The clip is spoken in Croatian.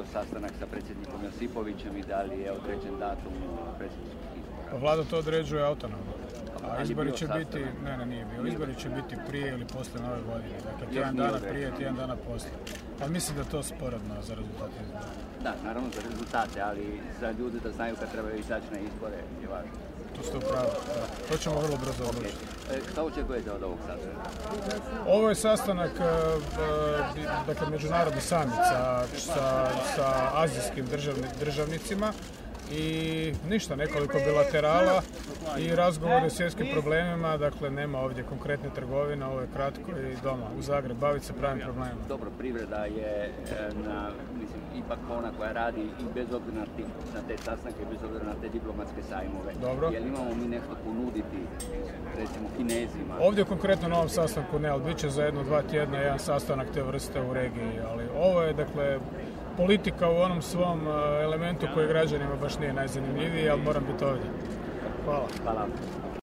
sastanak sa predsjednikom Josipovićem i da li je određen datum predsjedničkih izbora? Vlada to određuje autonomno. A izbori će sastanak? biti, nije bio, izbori će biti prije ili poslije nove godine. Dakle, tjedan dana prije, tjedan dana poslije. Ali mislim da je to sporedno za rezultate izbora. Da, naravno za rezultate, ali za ljude da znaju kad trebaju izaći na izbore je važno. To ste upravo, da. To ćemo vrlo brzo odlučiti. Šta očekujete od ovog sastanka? Ovo je sastanak, dakle, međunarodni samit sa azijskim državnicima i ništa, nekoliko bilaterala i razgovori o svjetskim problemima, dakle nema ovdje konkretne trgovine, ovo je kratko i doma u Zagreb, baviti se pravim problemima. Dobro, privreda je ipak ona koja radi i bez obzira na te sastanke, bez obzira na te diplomatske sajmove. Dobro. Jel imamo mi nešto ponuditi, recimo, Kinezima? Ovdje konkretno na ovom sastanku ne, ali bit će za 1-2 tjedna jedan sastanak te vrste u regiji, ali ovo je, dakle, politika u onom svom elementu koji građanima baš nije najzanimljiviji, ali moram biti ovdje. Hvala. Hvala.